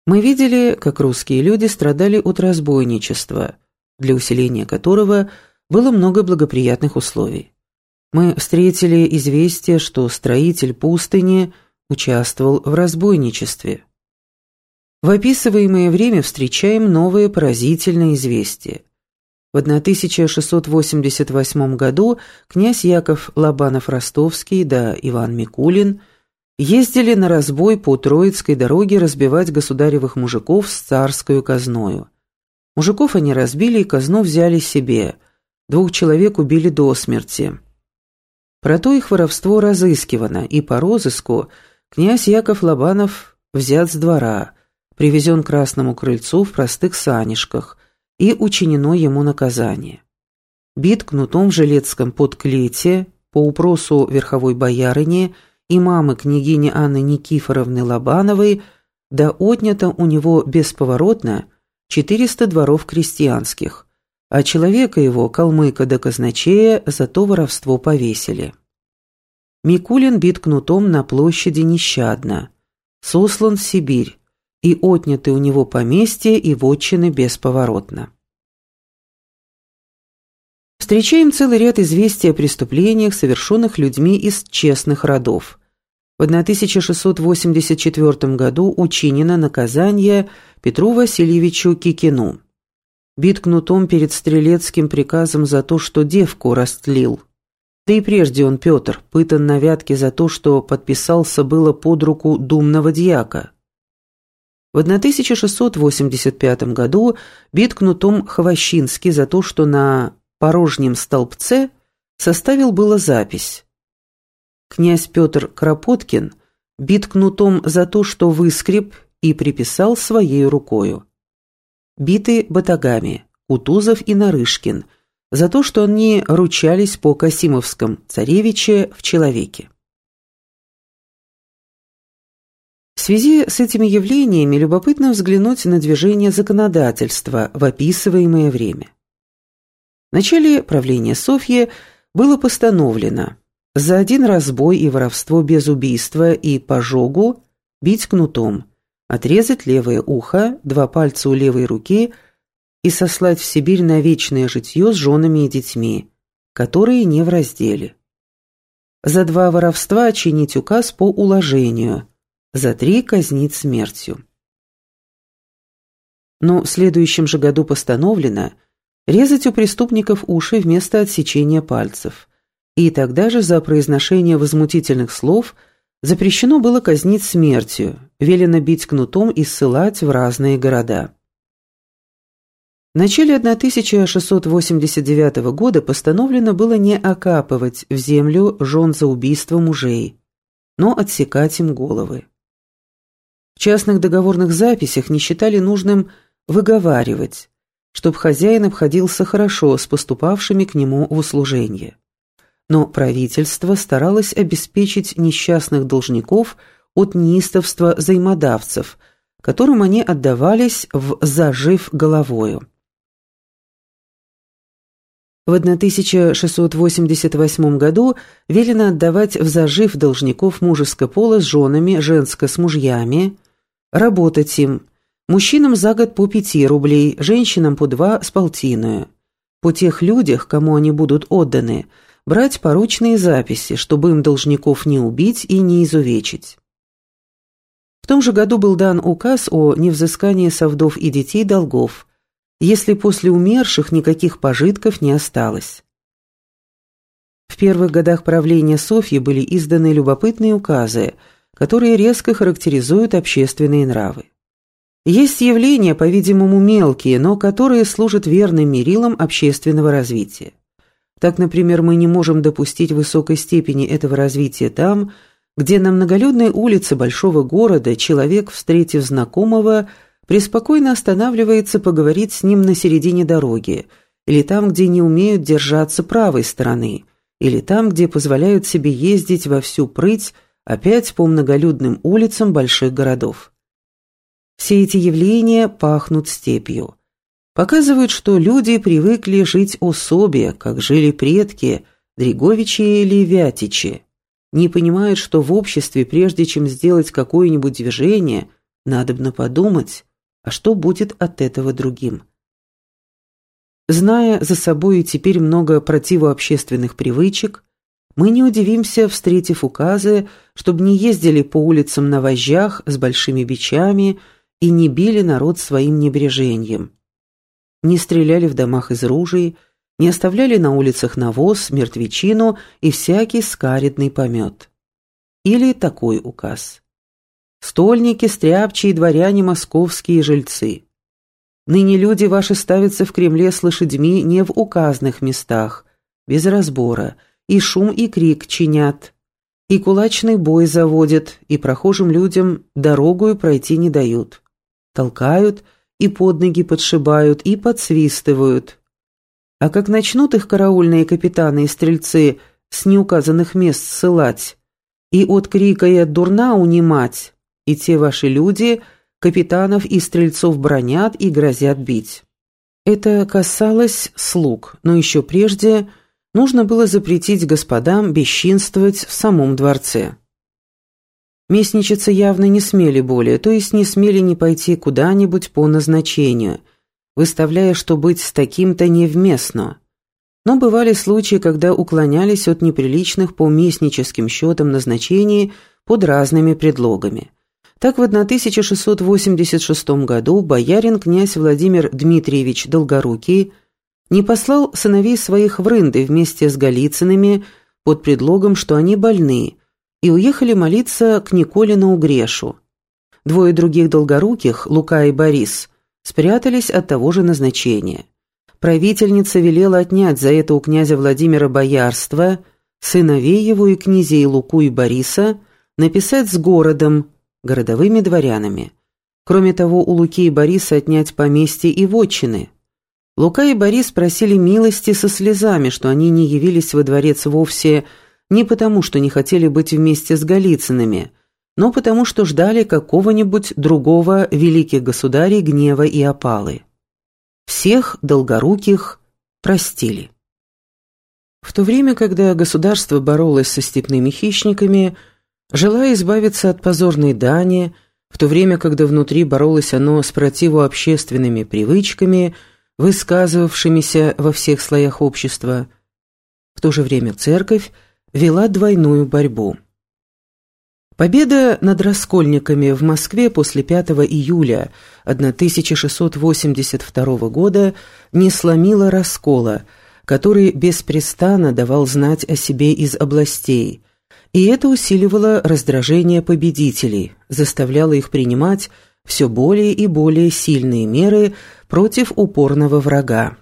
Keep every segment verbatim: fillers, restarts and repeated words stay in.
Мы видели, как русские люди страдали от разбойничества, для усиления которого было много благоприятных условий. Мы встретили известие, что строитель пустыни участвовал в разбойничестве. В описываемое время встречаем новое поразительное известие. В тысяча шестьсот восемьдесят восьмом году князь Яков Лобанов-Ростовский да Иван Микулин ездили на разбой по Троицкой дороге разбивать государевых мужиков с царскою казною. Мужиков они разбили и казну взяли себе, двух человек убили до смерти. Про то их воровство разыскивано, и по розыску князь Яков Лобанов взят с двора, привезен к Красному крыльцу в простых санишках, и учинено ему наказание. Бит кнутом в Жилецком подклете по упросу верховой боярыни и мамы княгини Анны Никифоровны Лобановой, да отнято у него бесповоротно четыреста дворов крестьянских, а человека его, калмыка да казначея, за то воровство повесили. Микулин бит кнутом на площади нещадно, сослан в Сибирь, и отняты у него поместья и вотчины бесповоротно. Встречаем целый ряд известий о преступлениях, совершенных людьми из честных родов. В тысяча шестьсот восемьдесят четвёртом году учинено наказание Петру Васильевичу Кикину. Бит кнутом перед стрелецким приказом за то, что девку растлил. Да и прежде он, Петр, пытан на вятке за то, что подписался было под руку думного дьяка. В тысяча шестьсот восемьдесят пятом году бит кнутом Хвощинский за то, что на порожнем столбце составил было запись. Князь Петр Кропоткин бит кнутом за то, что выскреб и приписал своей рукою. Биты батагами Кутузов и Нарышкин за то, что они ручались по Касимовском царевиче в человеке. В связи с этими явлениями любопытно взглянуть на движение законодательства в описываемое время. В начале правления Софьи было постановлено за один разбой и воровство без убийства и пожогу бить кнутом, отрезать левое ухо, два пальца у левой руки и сослать в Сибирь на вечное житье с женами и детьми, которые не в разделе. За два воровства чинить указ по уложению, за три казнить смертью. Но в следующем же году постановлено резать у преступников уши вместо отсечения пальцев, и тогда же за произношение возмутительных слов запрещено было казнить смертью, велено бить кнутом и ссылать в разные города. В начале тысяча шестьсот восемьдесят девятого года постановлено было не окапывать в землю жен за убийство мужей, но отсекать им головы. В частных договорных записях не считали нужным выговаривать, чтоб хозяин обходился хорошо с поступавшими к нему в услужение. Но правительство старалось обеспечить несчастных должников от неистовства взаимодавцев, которым они отдавались в зажив головою. В тысяча шестьсот восемьдесят восьмом году велено отдавать в зажив должников мужеско пола с женами, женско с мужьями, работать им, мужчинам за год по пяти рублей, женщинам по два с полтиною. По тех людях, кому они будут отданы, брать поручные записи, чтобы им должников не убить и не изувечить. В том же году был дан указ о невзыскании со вдов и детей долгов, если после умерших никаких пожитков не осталось. В первых годах правления Софьи были изданы любопытные указы, которые резко характеризуют общественные нравы. Есть явления, по-видимому, мелкие, но которые служат верным мерилом общественного развития. Так, например, мы не можем допустить высокой степени этого развития там, где на многолюдной улице большого города человек, встретив знакомого, преспокойно останавливается поговорить с ним на середине дороги, или там, где не умеют держаться правой стороны, или там, где позволяют себе ездить во всю прыть опять по многолюдным улицам больших городов. Все эти явления пахнут степью. Показывают, что люди привыкли жить особе, как жили предки, Дриговичи или Вятичи. Не понимают, что в обществе, прежде чем сделать какое-нибудь движение, Надобно подумать, а что будет от этого другим? Зная за собой теперь много противообщественных привычек, мы не удивимся, встретив указы, чтобы не ездили по улицам на вожжах с большими бичами и не били народ своим небрежением, не стреляли в домах из ружей, не оставляли на улицах навоз, мертвечину и всякий скаредный помет. Или такой указ: «Стольники, стряпчие, дворяне московские жильцы, ныне люди ваши ставятся в Кремле с лошадьми не в указанных местах, без разбора, и шум и крик чинят, и кулачный бой заводят, и прохожим людям дорогую пройти не дают, толкают и под ноги подшибают, и подсвистывают. А как начнут их караульные капитаны и стрельцы с неуказанных мест ссылать, и от крика и от дурна унимать, и те ваши люди капитанов и стрельцов бранят и грозят бить». Это касалось слуг, но еще прежде нужно было запретить господам бесчинствовать в самом дворце. Местничицы явно не смели более, то есть не смели не пойти куда-нибудь по назначению, выставляя, что быть с таким-то невместно. Но бывали случаи, когда уклонялись от неприличных по местническим счетам назначений под разными предлогами. Так в тысяча шестьсот восемьдесят шестом году боярин князь Владимир Дмитриевич Долгорукий не послал сыновей своих в Рынды вместе с Голицынами под предлогом, что они больны, и уехали молиться к Николе на Угрешу. Двое других Долгоруких, Лука и Борис, спрятались от того же назначения. Правительница велела отнять за это у князя Владимира боярство, сыновей его и князей Луку и Бориса написать с городом, городовыми дворянами. Кроме того, у Луки и Бориса отнять поместья и вотчины. Лука и Борис просили милости со слезами, что они не явились во дворец вовсе не потому, что не хотели быть вместе с Голицынами, но потому, что ждали какого-нибудь другого великих государей гнева и опалы. Всех Долгоруких простили. В то время, когда государство боролось со степными хищниками, желая избавиться от позорной дани, в то время, когда внутри боролось оно с противообщественными привычками, высказывавшимися во всех слоях общества, в то же время церковь вела двойную борьбу. Победа над раскольниками в Москве после пятого июля тысяча шестьсот восемьдесят второго года не сломила раскола, который беспрестанно давал знать о себе из областей, и это усиливало раздражение победителей, заставляло их принимать все более и более сильные меры против упорного врага.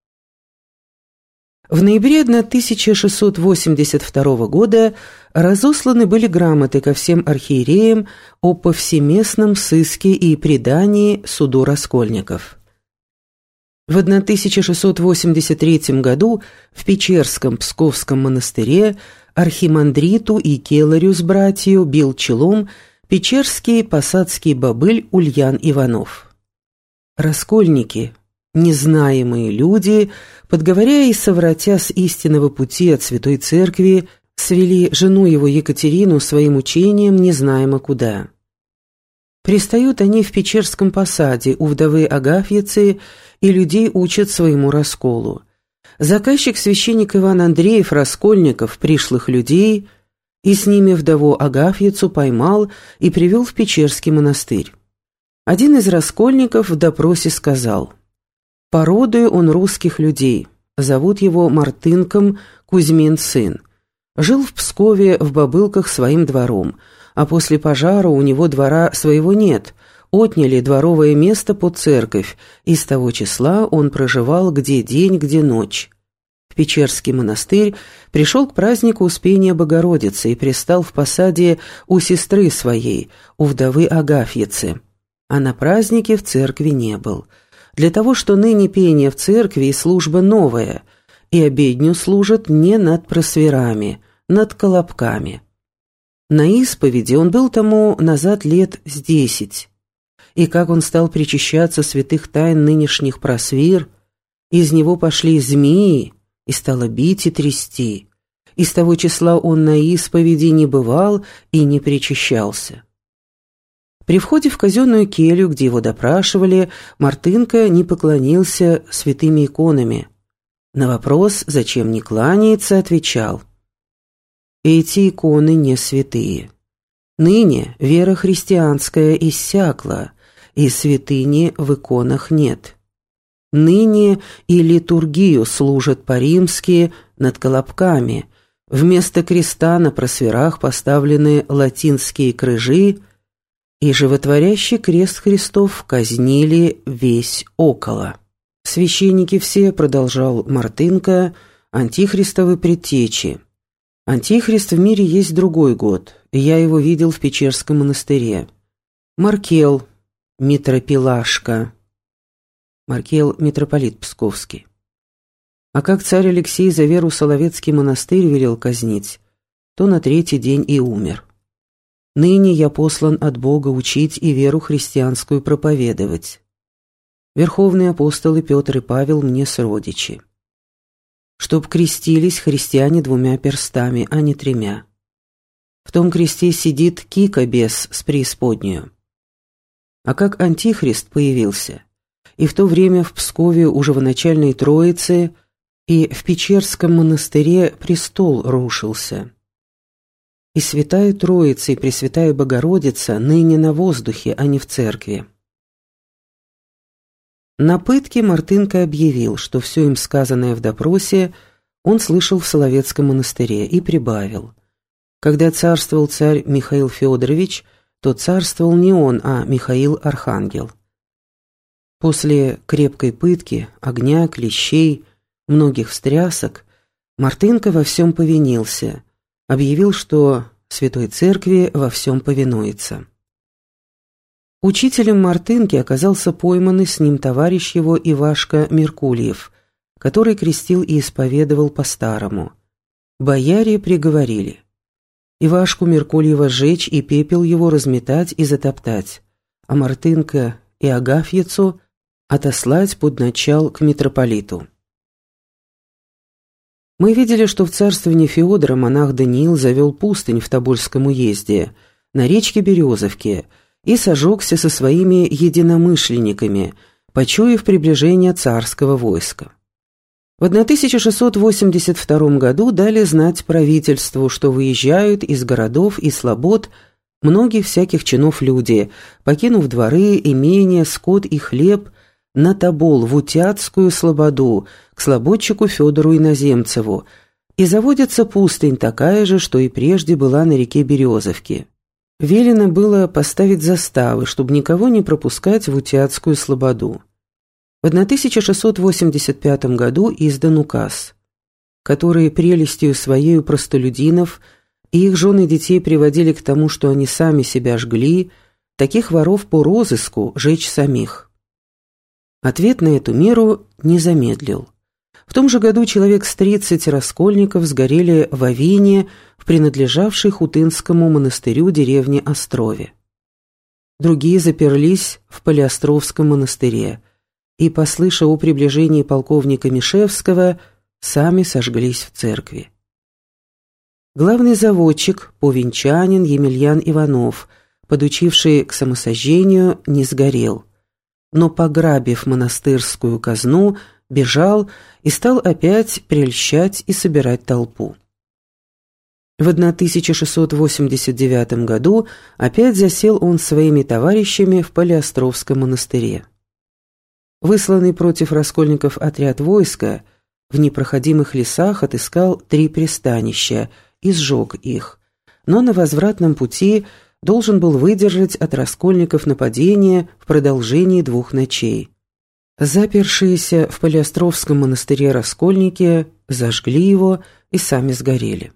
В ноябре тысяча шестьсот восемьдесят второго года разосланы были грамоты ко всем архиереям о повсеместном сыске и предании суду раскольников. В тысяча шестьсот восемьдесят третьем году в Печерском Псковском монастыре архимандриту и келарю с братью бил челом печерский посадский бобыль Ульян Иванов. Раскольники, незнаемые люди, подговоряя и совратя с истинного пути от Святой Церкви, свели жену его Екатерину своим учением незнаемо куда. Пристают они в Печерском посаде у вдовы Агафьицы, и людей учат своему расколу. Заказчик священник Иван Андреев раскольников, пришлых людей, и с ними вдову Агафьицу поймал и привел в Печерский монастырь. Один из раскольников в допросе сказал: «Породою он русских людей, зовут его Мартынком, Кузьмин сын. Жил в Пскове в Бобылках своим двором, а после пожара у него двора своего нет, отняли дворовое место под церковь, и с того числа он проживал где день, где ночь. В Печерский монастырь пришел к празднику Успения Богородицы и пристал в посаде у сестры своей, у вдовы Агафьицы, а на празднике в церкви не был, для того, что ныне пение в церкви и служба новая, и обедню служат не над просверами, над колобками. На исповеди он был тому назад лет с десять, и как он стал причащаться святых тайн нынешних просвир, из него пошли змеи, и стало бить и трясти, и с того числа он на исповеди не бывал и не причащался. При входе в казенную келью, где его допрашивали, Мартынко не поклонился святыми иконами. На вопрос, зачем не кланяется, отвечал: «Эти иконы не святые. Ныне вера христианская иссякла, и святыни в иконах нет. Ныне и литургию служат по-римски над колобками, вместо креста на просверах поставлены латинские крыжи, и животворящий крест Христов казнили весь около. Священники все, продолжал Мартынко, антихристовы предтечи. Антихрист в мире есть другой год, я его видел в Печерском монастыре. Маркел, митропилашка. Маркел, митрополит Псковский. А как царь Алексей за веру Соловецкий монастырь велел казнить, то на третий день и умер. Ныне я послан от Бога учить и веру христианскую проповедовать. Верховные апостолы Петр и Павел мне сродичи. Чтоб крестились христиане двумя перстами, а не тремя. В том кресте сидит Кика-бес с преисподнею. А как антихрист появился, и в то время в Пскове у живоначальной Троицы и в Печерском монастыре престол рушился. И Святая Троица и Пресвятая Богородица ныне на воздухе, а не в церкви. На пытке Мартынко объявил, что все им сказанное в допросе он слышал в Соловецком монастыре, и прибавил: когда царствовал царь Михаил Федорович, то царствовал не он, а Михаил Архангел. После крепкой пытки, огня, клещей, многих встрясок, Мартынко во всем повинился, объявил, что Святой Церкви во всем повинуется. Учителем Мартынки оказался пойманный с ним товарищ его Ивашка Меркульев, который крестил и исповедовал по-старому. Бояре приговорили Ивашку Меркульева сжечь и пепел его разметать и затоптать, а Мартынко и Агафьицу отослать под начал к митрополиту. Мы видели, что в царствовании Феодора монах Даниил завел пустынь в Тобольском уезде, на речке Березовке, и сожегся со своими единомышленниками, почуяв приближение царского войска. В тысяча шестьсот восемьдесят втором году дали знать правительству, что выезжают из городов и слобод многих всяких чинов люди, покинув дворы, имения, скот и хлеб, на Тобол, в Утятскую слободу, к слободчику Федору Иноземцеву, и заводится пустынь такая же, что и прежде была на реке Березовке. Велено было поставить заставы, чтобы никого не пропускать в Утятскую слободу. В тысяча шестьсот восемьдесят пятом году издан указ, который прелестью своею простолюдинов и их жен и детей приводили к тому, что они сами себя жгли, таких воров по розыску жечь самих. Ответ на эту меру не замедлил. В том же году человек с тридцать раскольников сгорели в Авине, в принадлежавшей Хутынскому монастырю деревне Острове. Другие заперлись в Палеостровском монастыре и, послыша о приближении полковника Мишевского, сами сожглись в церкви. Главный заводчик, повенчанин Емельян Иванов, подучивший к самосожжению, не сгорел, но, пограбив монастырскую казну, бежал и стал опять прельщать и собирать толпу. В тысяча шестьсот восемьдесят девятом году опять засел он с своими товарищами в Палеостровском монастыре. Высланный против раскольников отряд войска в непроходимых лесах отыскал три пристанища и сжег их, но на возвратном пути должен был выдержать от раскольников нападение в продолжении двух ночей. Запершиеся в Палеостровском монастыре раскольники зажгли его и сами сгорели.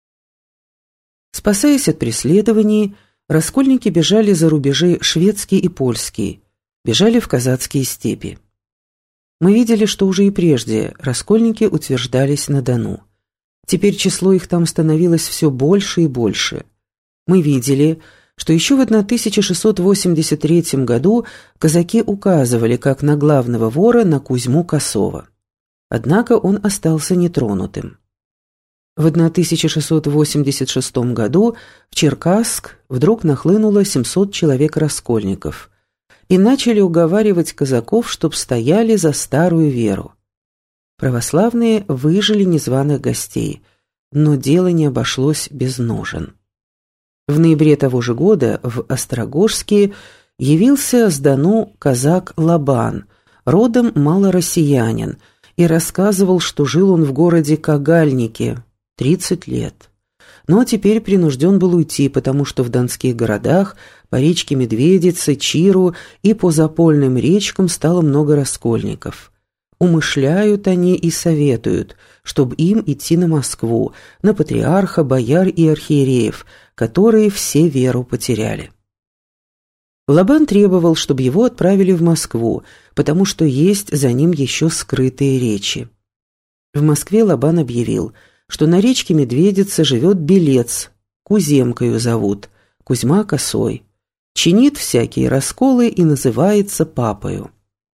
Спасаясь от преследований, раскольники бежали за рубежи шведский и польский, бежали в казацкие степи. Мы видели, что уже и прежде раскольники утверждались на Дону. Теперь число их там становилось все больше и больше. Мы видели, что еще в тысяча шестьсот восемьдесят третьем году казаки указывали как на главного вора на Кузьму Косова. Однако он остался нетронутым. В тысяча шестьсот восемьдесят шестом году в Черкасск вдруг нахлынуло семьсот человек-раскольников и начали уговаривать казаков, чтоб стояли за старую веру. Православные выжили незваных гостей, но дело не обошлось без ножен. В ноябре того же года в Острогожске явился с Дону казак Лабан, родом малороссиянин, и рассказывал, что жил он в городе Кагальнике тридцать лет. Но теперь принужден был уйти, потому что в донских городах по речке Медведице, Чиру и по запольным речкам стало много раскольников. Умышляют они и советуют, чтобы им идти на Москву, на патриарха, бояр и архиереев, которые все веру потеряли. Лабан требовал, чтобы его отправили в Москву, потому что есть за ним еще скрытые речи. В Москве Лабан объявил, что на речке Медведица живет белец, Куземкою зовут, Кузьма Косой, чинит всякие расколы и называется папою.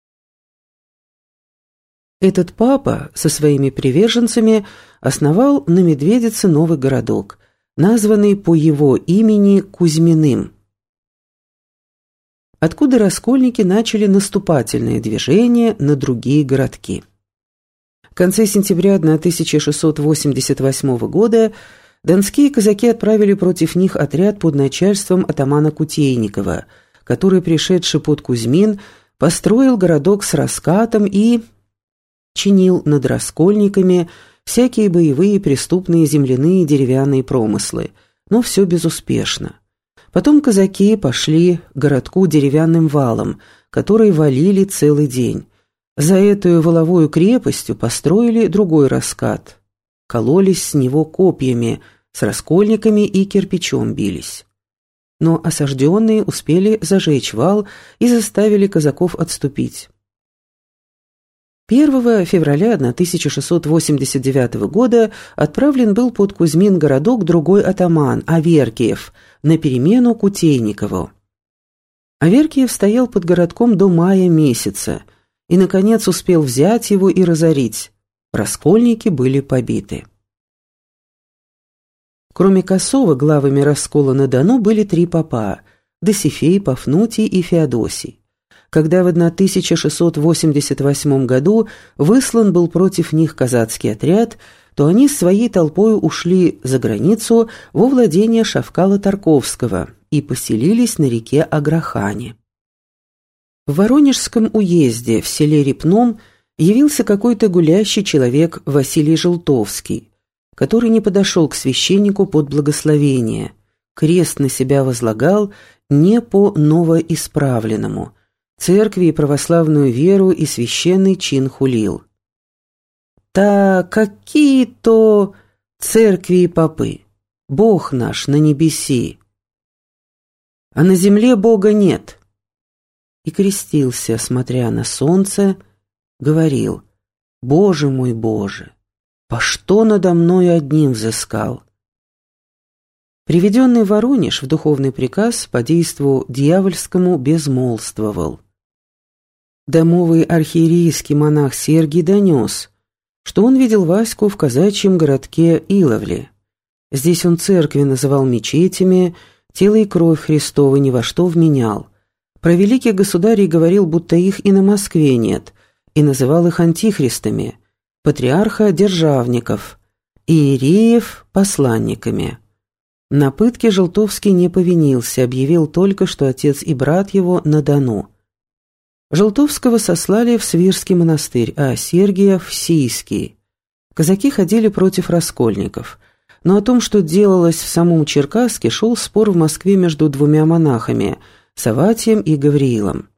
Этот папа со своими приверженцами основал на Медведице новый городок, названный по его имени Кузьминым, откуда раскольники начали наступательное движение на другие городки. В конце сентября тысяча шестьсот восемьдесят восьмого года донские казаки отправили против них отряд под начальством атамана Кутейникова, который, пришедший под Кузьмин, построил городок с раскатом и чинил над раскольниками всякие боевые преступные земляные и деревянные промыслы, но все безуспешно. Потом казаки пошли к городку деревянным валом, который валили целый день. За эту валовую крепостью построили другой раскат. Кололись с него копьями, с раскольниками и кирпичом бились. Но осажденные успели зажечь вал и заставили казаков отступить. первого февраля тысяча шестьсот восемьдесят девятого года отправлен был под Кузьмин городок другой атаман, Аверкиев, на перемену Кутейникову. Аверкиев стоял под городком до мая месяца и, наконец, успел взять его и разорить. Раскольники были побиты. Кроме Косова, главами раскола на Дону были три попа – Досифей, Пафнутий и Феодосий. Когда в тысяча шестьсот восемьдесят восьмом году выслан был против них казацкий отряд, то они с своей толпой ушли за границу во владение Шавкала Тарковского и поселились на реке Аграхане. В Воронежском уезде в селе Репном явился какой-то гулящий человек Василий Желтовский, который не подошел к священнику под благословение, крест на себя возлагал не по новоисправленному, церкви и православную веру и священный чин хулил. «Та какие-то церкви и попы! Бог наш на небеси! А на земле Бога нет!» И крестился, смотря на солнце, говорил: «Боже мой, Боже, по что надо мною одним взыскал?» Приведенный в Воронеж в духовный приказ по действу дьявольскому безмолвствовал. Домовый архиерейский монах Сергий донес, что он видел Ваську в казачьем городке Иловле. Здесь он церкви называл мечетями, тело и кровь Христова ни во что вменял. Про великих государей говорил, будто их и на Москве нет, и называл их антихристами, патриарха – державников, иереев – посланниками. На пытке Желтовский не повинился, объявил только, что отец и брат его на Дону. Желтовского сослали в Свирский монастырь, а Сергия – в Сийский. Казаки ходили против раскольников, но о том, что делалось в самом Черкасске, шел спор в Москве между двумя монахами – Саватием и Гавриилом.